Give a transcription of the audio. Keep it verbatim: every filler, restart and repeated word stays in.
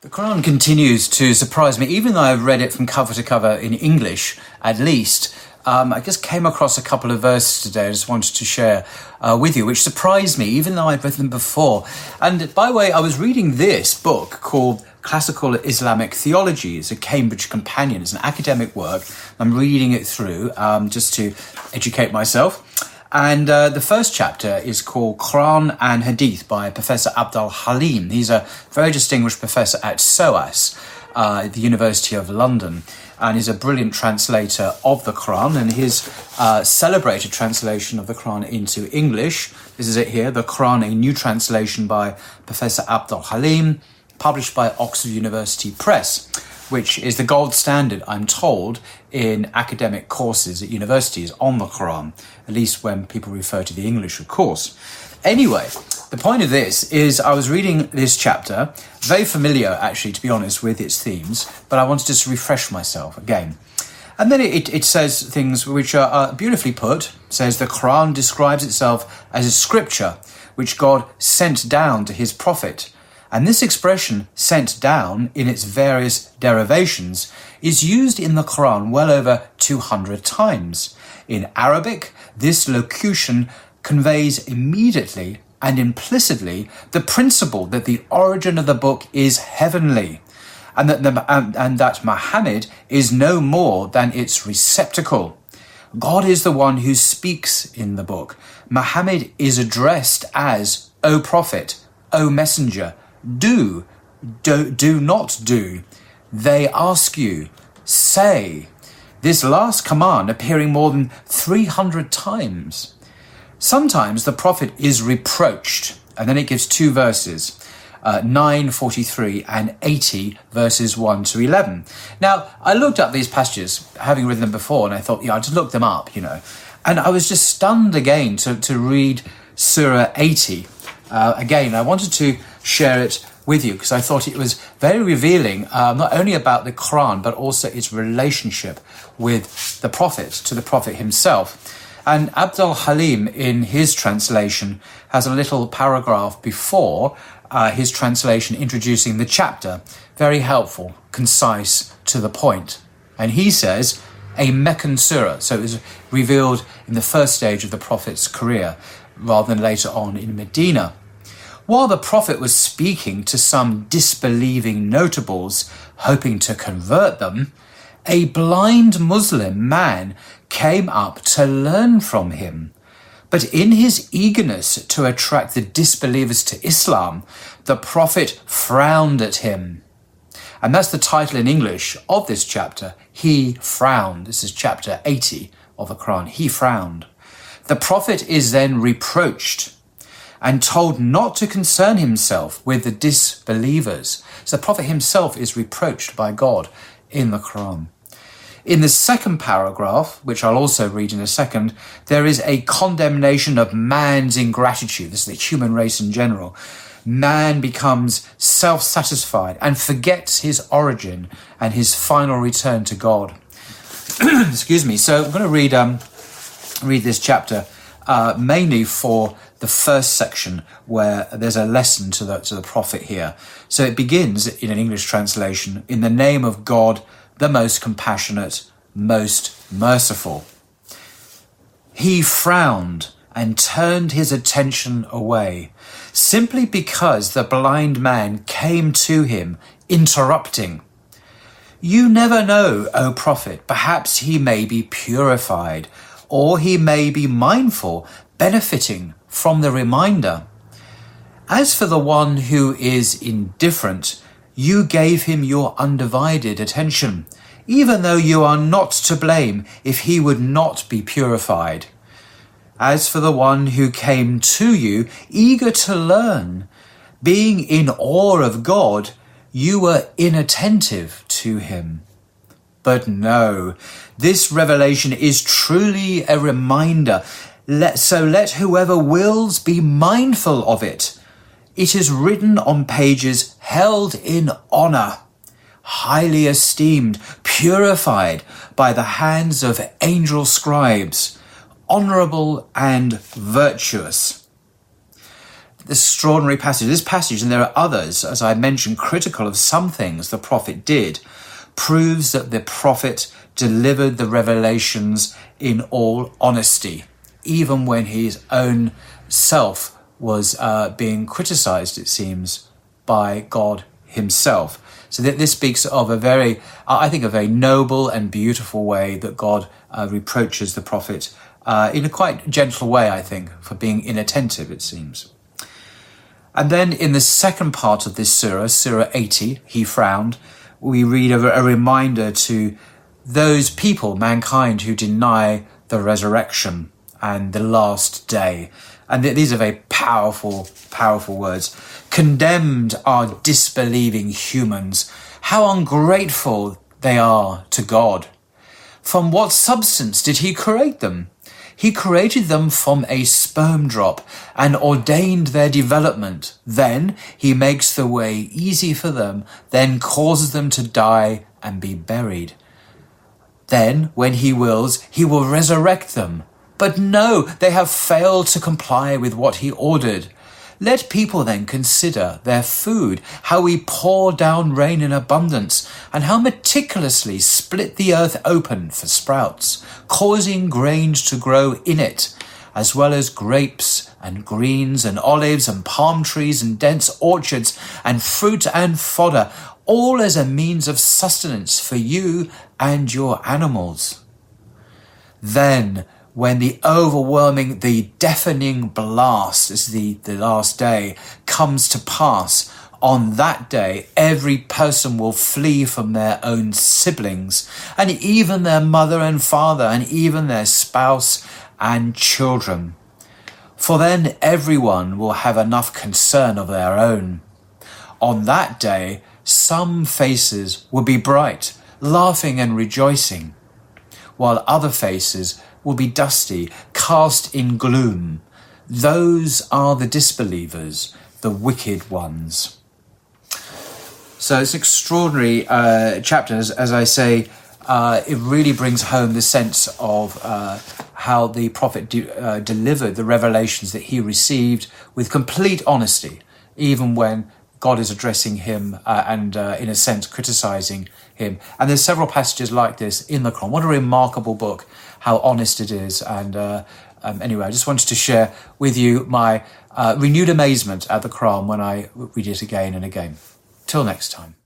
The Quran continues to surprise me, even though I've read it from cover to cover in English, at least. Um, I just came across a couple of verses today I just wanted to share uh, with you, which surprised me, even though I'd read them before. And by the way, I was reading this book called Classical Islamic Theology. It's a Cambridge Companion. It's an academic work. I'm reading it through um, just to educate myself. And uh, the first chapter is called Quran and Hadith by Professor Abdul Halim. He's a very distinguished professor at SOAS, uh, at the University of London, and is a brilliant translator of the Quran. And his uh, celebrated translation of the Quran into English, this is it here, The Quran, a New Translation by Professor Abdul Halim, published by Oxford University Press, which is the gold standard, I'm told, in academic courses at universities on the Quran, at least when people refer to the English, of course. Anyway, the point of this is I was reading this chapter, very familiar, actually, to be honest, with its themes, but I wanted to just refresh myself again. And then it, it says things which are, are beautifully put. It says the Quran describes itself as a scripture which God sent down to his prophet. And this expression, sent down, in its various derivations, is used in the Quran well over two hundred times. In Arabic, this locution conveys immediately and implicitly the principle that the origin of the book is heavenly, and that, the, and, and that Muhammad is no more than its receptacle. God is the one who speaks in the book. Muhammad is addressed as, O Prophet, O Messenger, do, do, do not do. They ask you, say. This last command appearing more than three hundred times. Sometimes the prophet is reproached, and then it gives two verses, uh, nine forty-three and eighty, verses one to eleven. Now, I looked up these passages, having read them before, and I thought, yeah, I'll just look them up, you know. And I was just stunned again to, to read Surah eighty. Uh, again, I wanted to share it with you because I thought it was very revealing, uh, not only about the Quran, but also its relationship with the Prophet, to the Prophet himself. And Abdul Halim, in his translation, has a little paragraph before uh, his translation introducing the chapter. Very helpful, concise, to the point. And he says, a Meccan surah, so it was revealed in the first stage of the Prophet's career, rather than later on in Medina. While the Prophet was speaking to some disbelieving notables, hoping to convert them, a blind Muslim man came up to learn from him. But in his eagerness to attract the disbelievers to Islam, the Prophet frowned at him. And that's the title in English of this chapter, He Frowned. This is chapter eighty of the Quran, He Frowned. The Prophet is then reproached and told not to concern himself with the disbelievers. So the Prophet himself is reproached by God in the Quran. In the second paragraph, which I'll also read in a second, there is a condemnation of man's ingratitude. This is the human race in general. Man becomes self-satisfied and forgets his origin and his final return to God. Excuse me. So I'm going to read um, read this chapter uh, mainly for the first section where there's a lesson to the, to the Prophet here. So it begins in an English translation, in the name of God, the most compassionate, most merciful. He frowned and turned his attention away, simply because the blind man came to him, interrupting. You never know, O Prophet, perhaps he may be purified, or he may be mindful, benefiting from the reminder. As for the one who is indifferent, you gave him your undivided attention, even though you are not to blame if he would not be purified. As for the one who came to you, eager to learn, being in awe of God, you were inattentive to him. But no, this revelation is truly a reminder. Let, so let whoever wills be mindful of it. It is written on pages held in honor, highly esteemed, purified by the hands of angel scribes, honorable and virtuous. extraordinary passage. This passage, and there are others, as I mentioned, critical of some things the prophet did, proves that the prophet delivered the revelations in all honesty, even when his own self was uh, being criticized, it seems, by God himself. So that this speaks of a very, I think, a very noble and beautiful way that God uh, reproaches the prophet uh, in a quite gentle way, I think, for being inattentive, it seems. And then in the second part of this surah, Surah eighty, He Frowned, we read a, a reminder to those people, mankind, who deny the resurrection and the last day. And th- these are very powerful, powerful words. Condemned are disbelieving humans. How ungrateful they are to God. From what substance did he create them? He created them from a sperm drop and ordained their development. Then he makes the way easy for them, then causes them to die and be buried. Then, when he wills, he will resurrect them. But no, they have failed to comply with what he ordered. Let people then consider their food, how we pour down rain in abundance, and how meticulously split the earth open for sprouts, causing grain to grow in it, as well as grapes and greens and olives and palm trees and dense orchards and fruit and fodder, all as a means of sustenance for you and your animals. Then, when the overwhelming, the deafening blast, this is the, the last day, comes to pass, on that day, every person will flee from their own siblings, and even their mother and father, and even their spouse and children. For then everyone will have enough concern of their own. On that day, some faces will be bright, laughing and rejoicing, while other faces will be dusty, cast in gloom. Those are the disbelievers, the wicked ones. So it's an extraordinary uh, chapter, as, as I say. Uh, it really brings home the sense of uh, how the prophet de- uh, delivered the revelations that he received with complete honesty, even when God is addressing him uh, and, uh, in a sense, criticizing him. And there's several passages like this in the Quran. What a remarkable book, how honest it is. And uh, um, anyway, I just wanted to share with you my uh, renewed amazement at the Quran when I read it again and again. Till next time.